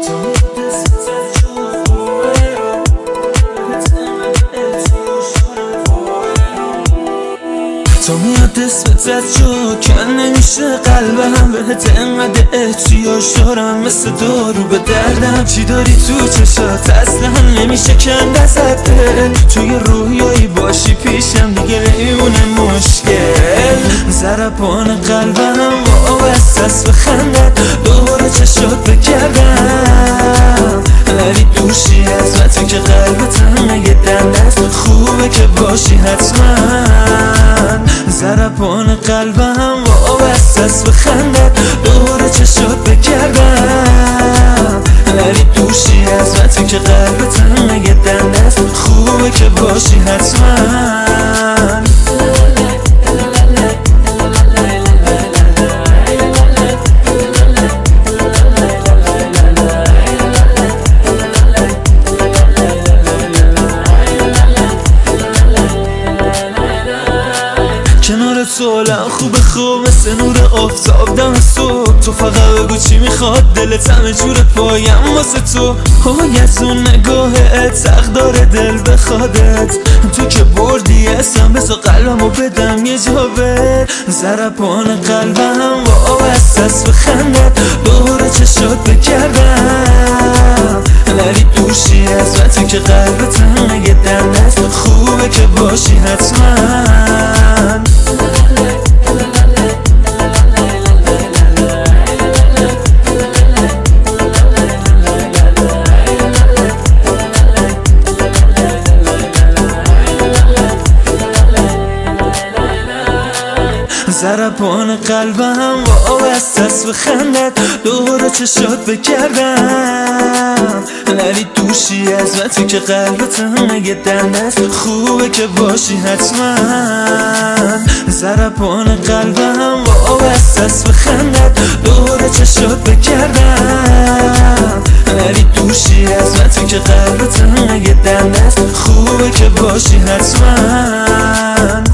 تو میاد اسمت زد جو کن نمیشه قلبم بهت انقدر احتیاج دارم مثل دارو به دردم چی داری تو چشات اصلا نمیشه کند ازت توی رویایی باشی پیشم دیگه نمیمونه مشکل ضربان قلبم وابسته است به خندت دوباره چشات بگردم ولی دوشی از من تو که قلبت همه دنده است خوبه که باشی حتما ضربان قلبم وابسته است به خندت دوباره چشات بگردم ولی دوشی از من تو که قلبت همه دنده است خوبه که باشی حتما کنار تو حالم خوبه خوب مثل نور آفتاب دم صبح تو فقط بگو چی میخواد دلت همه جور پایم واسه تو از اون نگاهت حق داره دل بخوادت تو که بردی اسم بذار قلبمو بدم یه جا بر ضربان قلبم وابسته است به خندت دوباره چشات بگردم ولی دوشی از من تو که قلبت همه دنده است خوبه که باشی حتما ضربان قلبم وابسته است به خندت دوباره چشات بگردم ولی دوشی از من تو که قلبت همه دنده است خوبه که باشی حتما ضربان قلبم وابسته است به خندت دوباره چشات بگردم ولی دوشی از من تو که قلبت همه دنده است خوبه که باشی حتما